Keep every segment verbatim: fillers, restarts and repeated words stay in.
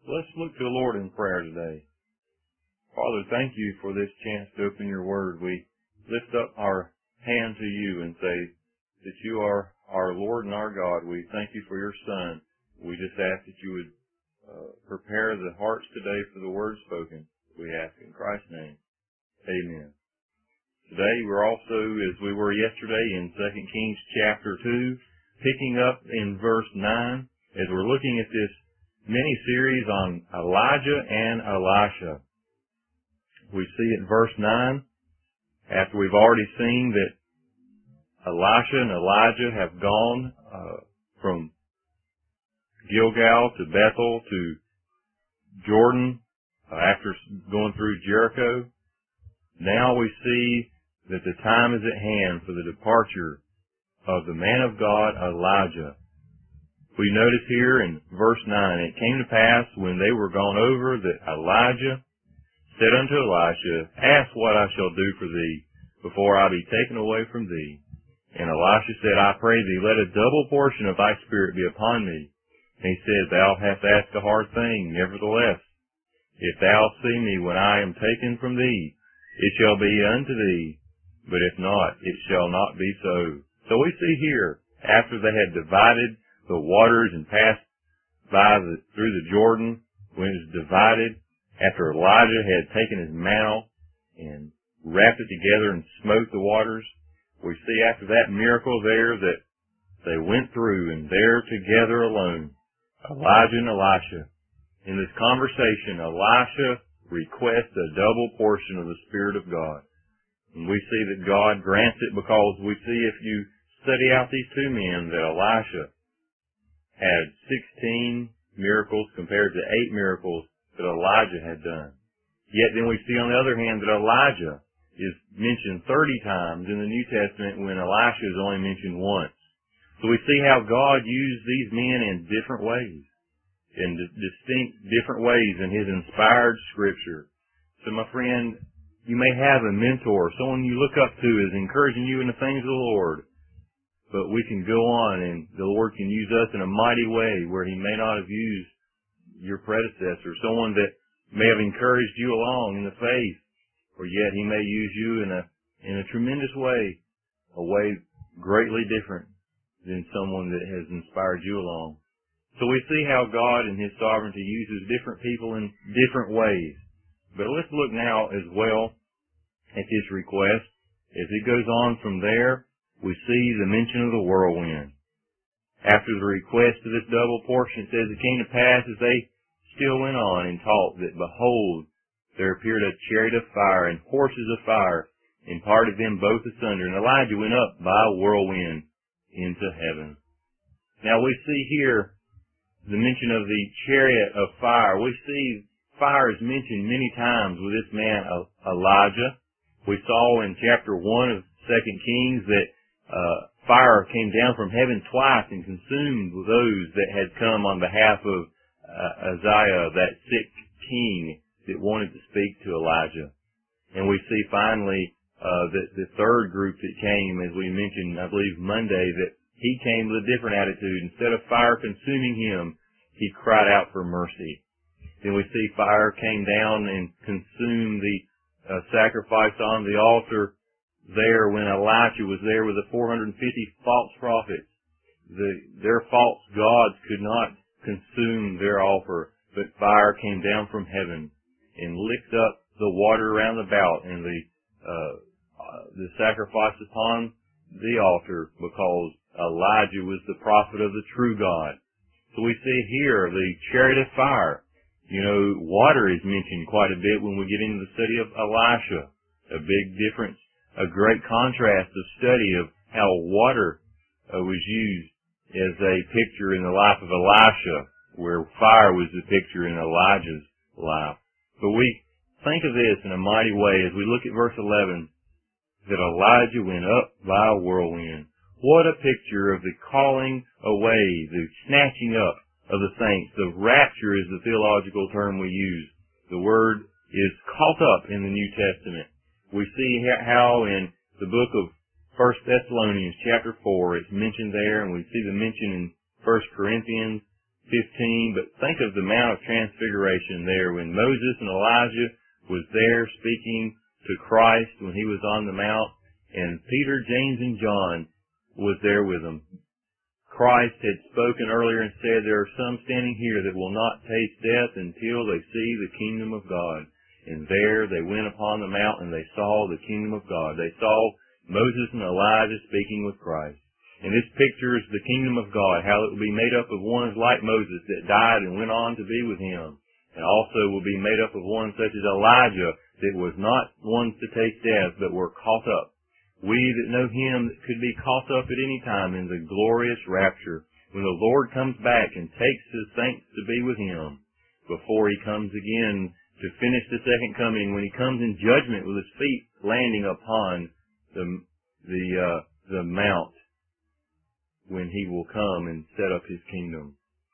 Let's look to the Lord in prayer today. Father, thank you for this chance to open your word. We lift up our hand to you and say that you are our Lord and our God. We thank you for your Son. We just ask that you would uh, prepare the hearts today for the word spoken. We ask in Christ's name. Amen. Today we're also, as we were yesterday, in Second Kings chapter two, picking up in verse nine, as we're looking at this mini-series on Elijah and Elisha. We see in verse nine, after we've already seen that Elisha and Elijah have gone uh, from Gilgal to Bethel to Jordan uh, after going through Jericho. Now we see that the time is at hand for the departure of the man of God, Elijah. We notice here in verse nine, it came to pass when they were gone over that Elijah said unto Elisha, Ask what I shall do for thee before I be taken away from thee. And Elisha said, I pray thee, let a double portion of thy spirit be upon me. And he said, Thou hast asked a hard thing, nevertheless, if thou see me when I am taken from thee, it shall be unto thee, but if not, it shall not be so. So we see here, after they had divided the waters and passed by the, through the Jordan, when it was divided, after Elijah had taken his mantle and wrapped it together and smote the waters, we see after that miracle there that they went through, and there together alone, Elijah and Elisha. In this conversation, Elisha requests a double portion of the Spirit of God. And we see that God grants it because we see if you study out these two men that Elisha had sixteen miracles compared to eight miracles that Elijah had done. Yet then we see on the other hand that Elijah is mentioned thirty times in the New Testament when Elisha is only mentioned once. So we see how God used these men in different ways, in distinct different ways in His inspired Scripture. So my friend, you may have a mentor, someone you look up to is encouraging you in the things of the Lord. But we can go on and the Lord can use us in a mighty way where He may not have used your predecessor, someone that may have encouraged you along in the faith, or yet He may use you in a in a tremendous way, a way greatly different than someone that has inspired you along. So we see how God in His sovereignty uses different people in different ways. But let's look now as well at this request. As it goes on from there, we see the mention of the whirlwind. After the request of this double portion, it says, It came to pass as they still went on and taught that, behold, there appeared a chariot of fire and horses of fire, and parted them both asunder. And Elijah went up by a whirlwind into heaven. Now we see here the mention of the chariot of fire. We see fire is mentioned many times with this man Elijah. We saw in chapter one of Second Kings that uh, fire came down from heaven twice and consumed those that had come on behalf of uh, Uzziah, that sick king that wanted to speak to Elijah. And we see finally uh, that the third group that came, as we mentioned, I believe Monday, that he came with a different attitude. Instead of fire consuming him, he cried out for mercy. Then we see fire came down and consumed the uh, sacrifice on the altar there when Elisha was there with the four hundred fifty false prophets. The, their false gods could not consume their offer, but fire came down from heaven and licked up the water around about and the uh, uh, the sacrifice upon the altar, because Elijah was the prophet of the true God. So we see here the chariot of fire. You know, water is mentioned quite a bit when we get into the study of Elisha. A big difference, a great contrast of study of how water uh, was used as a picture in the life of Elisha, where fire was the picture in Elijah's life. But we think of this in a mighty way as we look at verse eleven, that Elijah went up by a whirlwind. What a picture of the calling away, the snatching up of the saints. The rapture is the theological term we use. The word is caught up in the New Testament. We see how in the book of First Thessalonians chapter four, it's mentioned there, and we see the mention in First Corinthians fifteen, but think of the Mount of Transfiguration there when Moses and Elijah was there speaking to Christ when he was on the Mount, and Peter, James, and John was there with them. Christ had spoken earlier and said, there are some standing here that will not taste death until they see the kingdom of God. And there they went upon the mount and they saw the kingdom of God. They saw Moses and Elijah speaking with Christ. And this pictures the kingdom of God, how it will be made up of ones like Moses that died and went on to be with him. And also will be made up of ones such as Elijah that was not ones to taste death, but were caught up. We that know him could be caught up at any time in the glorious rapture, when the Lord comes back and takes his saints to be with him, before he comes again to finish the second coming, when he comes in judgment with his feet landing upon the, the, uh, the mount, when he will come and set up his kingdom.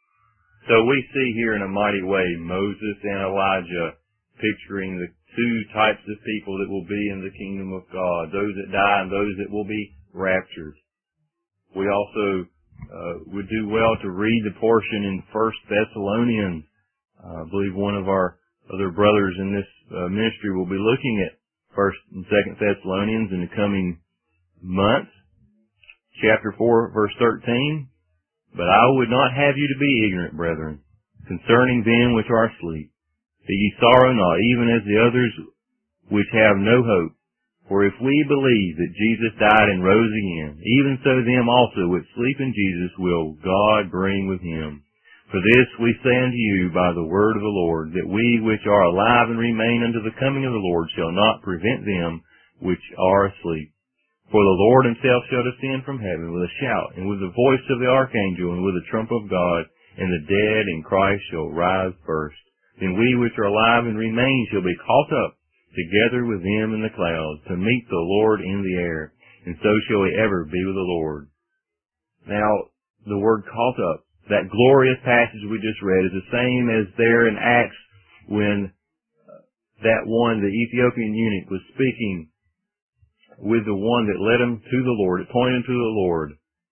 So we see here in a mighty way Moses and Elijah picturing the two types of people that will be in the kingdom of God, those that die and those that will be raptured. We also uh, would do well to read the portion in First Thessalonians. Uh, I believe one of our other brothers in this uh, ministry will be looking at First and Second Thessalonians in the coming months. Chapter four, verse thirteen. But I would not have you to be ignorant, brethren, concerning them which are asleep, that ye sorrow not, even as the others which have no hope. For if we believe that Jesus died and rose again, even so them also which sleep in Jesus will God bring with him. For this we say unto you by the word of the Lord, that we which are alive and remain unto the coming of the Lord shall not prevent them which are asleep. For the Lord himself shall descend from heaven with a shout, and with the voice of the archangel, and with the trump of God, and the dead in Christ shall rise first. Then we which are alive and remain shall be caught up together with them in the clouds, to meet the Lord in the air, and so shall we ever be with the Lord. Now, the word caught up, that glorious passage we just read, is the same as there in Acts when that one, the Ethiopian eunuch, was speaking with the one that led him to the Lord, it pointed him to the Lord,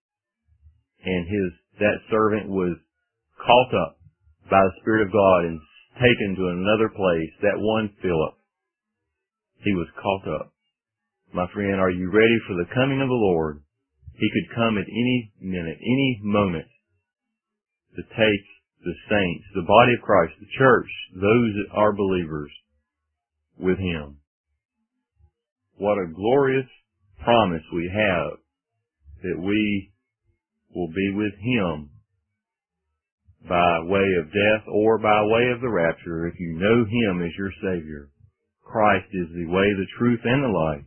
and his that servant was caught up by the Spirit of God and taken to another place. That one, Philip, he was caught up. My friend, are you ready for the coming of the Lord? He could come at any minute, any moment, to take the saints, the body of Christ, the church, those that are believers, with him. What a glorious promise we have that we will be with him by way of death or by way of the rapture if you know him as your Savior. Christ is the way, the truth, and the life.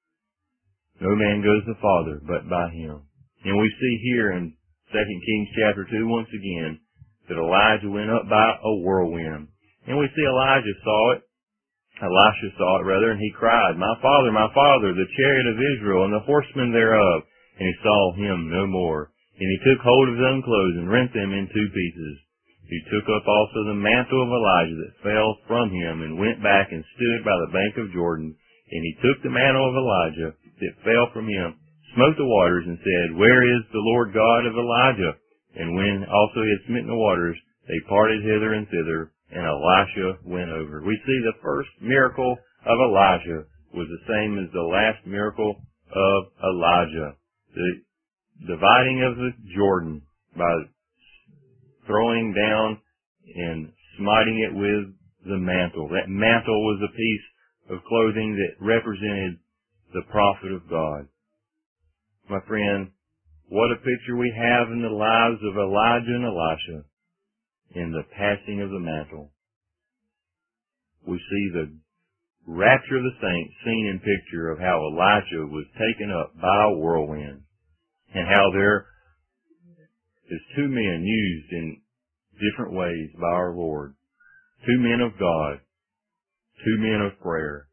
No man goes to the Father but by him. And we see here in Second Kings chapter two once again that Elijah went up by a whirlwind. And we see Elijah saw it. Elisha saw it, rather, and he cried, My father, my father, the chariot of Israel, and the horsemen thereof. And he saw him no more. And he took hold of his own clothes, and rent them in two pieces. He took up also the mantle of Elijah that fell from him, and went back and stood by the bank of Jordan. And he took the mantle of Elijah that fell from him, smote the waters, and said, Where is the Lord God of Elijah? And when also he had smitten the waters, they parted hither and thither, and Elisha went over. We see the first miracle of Elijah was the same as the last miracle of Elijah. The dividing of the Jordan by throwing down and smiting it with the mantle. That mantle was a piece of clothing that represented the prophet of God. My friend, what a picture we have in the lives of Elijah and Elisha in the passing of the mantle. We see the rapture of the saints seen in picture of how Elijah was taken up by a whirlwind, and how there is two men used in different ways by our Lord. Two men of God, two men of prayer.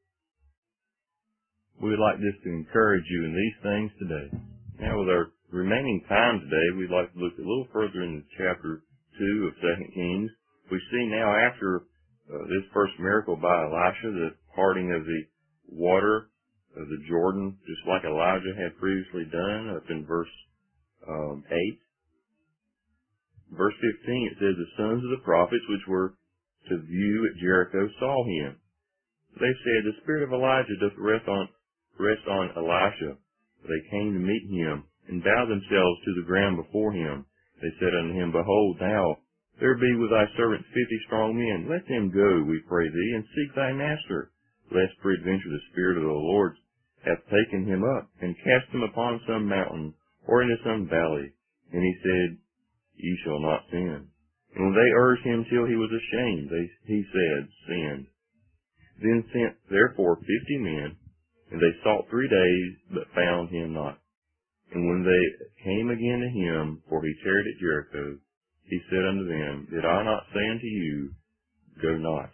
We would like this to encourage you in these things today. Now, with our remaining time today, we'd like to look a little further into chapter two of Second Kings. We see now after uh, this first miracle by Elisha, the parting of the water of the Jordan, just like Elijah had previously done, up in verse um, eight. verse fifteen, it says, the sons of the prophets which were to view at Jericho saw him. They said, the spirit of Elijah doth rest on, rest on Elisha. They came to meet him, and bowed themselves to the ground before him. They said unto him, behold, now there be with thy servants fifty strong men. Let them go, we pray thee, and seek thy master, lest peradventure the Spirit of the Lord hath taken him up, and cast him upon some mountain, or into some valley. And he said, ye shall not sin. And when they urged him till he was ashamed, they, he said, sin. Then sent therefore fifty men, and they sought three days, but found him not. And when they came again to him, for he tarried at Jericho, he said unto them, did I not say unto you, go not?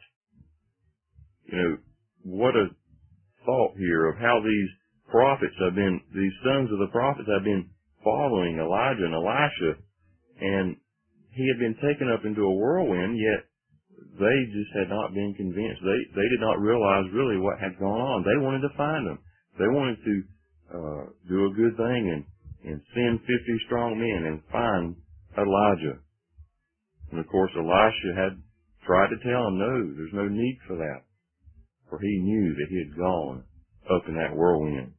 You know, what a thought here of how these prophets have been, these sons of the prophets have been following Elijah and Elisha, and he had been taken up into a whirlwind, yet they just had not been convinced. They they did not realize really what had gone on. They wanted to find him. They wanted to uh, do a good thing and, and send fifty strong men and find Elijah. And of course, Elisha had tried to tell him, no, there's no need for that. For he knew that he had gone up in that whirlwind.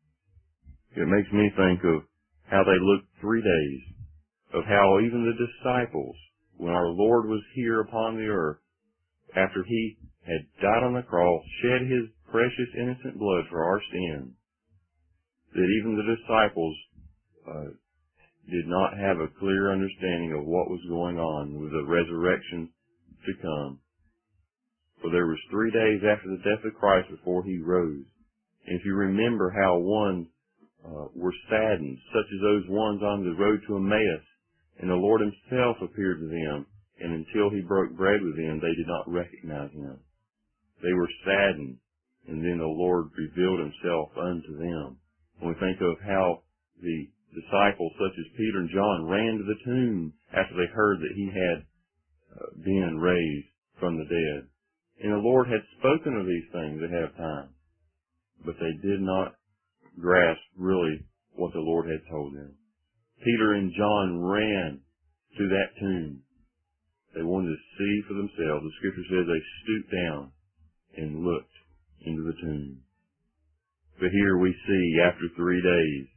It makes me think of how they looked three days, of how even the disciples, when our Lord was here upon the earth, after he had died on the cross, shed his precious innocent blood for our sins, that even the disciples uh, did not have a clear understanding of what was going on with the resurrection to come. For there was three days after the death of Christ before he rose. And if you remember how one uh, were saddened, such as those ones on the road to Emmaus, and the Lord himself appeared to them, and until he broke bread with them, they did not recognize him. They were saddened, and then the Lord revealed himself unto them. When we think of how the disciples, such as Peter and John, ran to the tomb after they heard that he had uh, been raised from the dead. And the Lord had spoken of these things ahead of time, but they did not grasp really what the Lord had told them. Peter and John ran to that tomb. They wanted to see for themselves. The scripture says they stooped down and looked into the tomb. But here we see, after three days,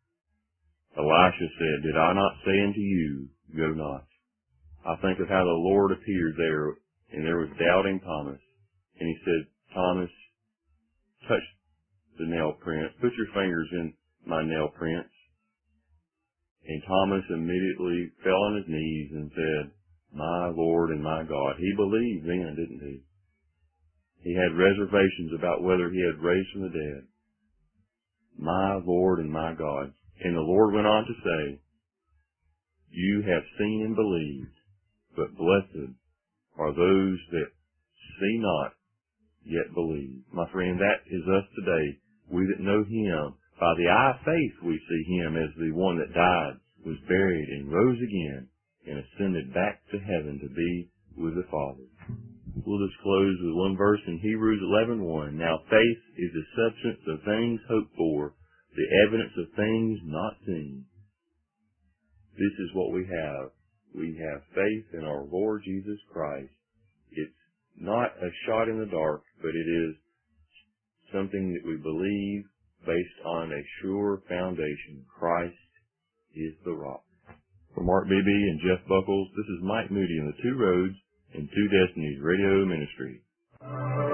Elisha said, did I not say unto you, go not? I think of how the Lord appeared there, and there was doubting Thomas. And he said, Thomas, touch the nail prints. Put your fingers in my nail prints. And Thomas immediately fell on his knees and said, my Lord and my God. He believed then, didn't he? He had reservations about whether he had raised from the dead. My Lord and my God. And the Lord went on to say, you have seen and believed, but blessed are those that see not, yet believe. My friend, that is us today. We that know him, by the eye of faith we see him as the one that died, was buried, and rose again, and ascended back to heaven to be with the Father. We'll just close with one verse in Hebrews eleven one. Now faith is the substance of things hoped for, the evidence of things not seen. This is what we have. We have faith in our Lord Jesus Christ. It's not a shot in the dark, but it is something that we believe based on a sure foundation. Christ is the rock. For Mark Beebe and Jeff Buckles, this is Mike Moody in the Two Roads and Two Destinies Radio Ministry.